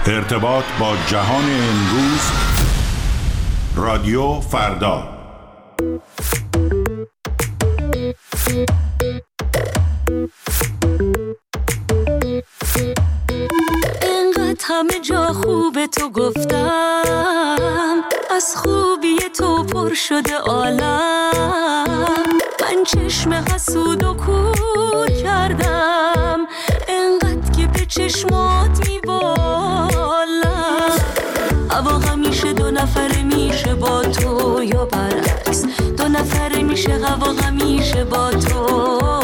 ارتباط با جهان امروز، رادیو فردا. اینقدر همه جا خوبه تو گفتم، از خوبی تو پر شده عالم. من چشم حسود و کور کردم، اینقدر که به چشمات میبالم. هوا همیشه دو نفره میشه با تو یا برعکس، دو نفره میشه هوا همیشه با تو.